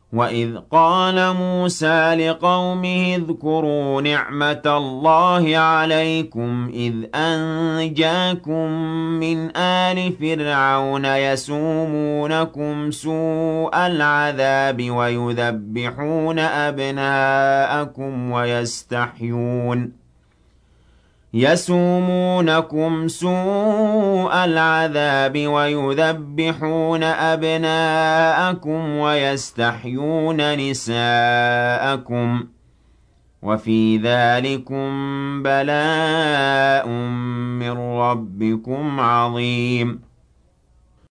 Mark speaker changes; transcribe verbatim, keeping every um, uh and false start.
Speaker 1: وَإِذْ قَالَ مُوسَىٰ لِقَوْمِهِ اذْكُرُوا نِعْمَةَ اللَّهِ عَلَيْكُمْ إِذْ أَنجَاكُم مِّنْ آلِ فِرْعَوْنَ يَسُومُونَكُمْ سُوءَ الْعَذَابِ وَيُذَبِّحُونَ أَبْنَاءَكُمْ وَيَسْتَحْيُونَ يَسُومُونَكُمْ سُوءَ الْعَذَابِ وَيُذَبِّحُونَ أَبْنَاءَكُمْ وَيَسْتَحْيُونَ نِسَاءَكُمْ ۚ وَفِي ذَٰلِكُم بَلَاءٌ مِّن رَّبِّكُمْ عَظِيمٌ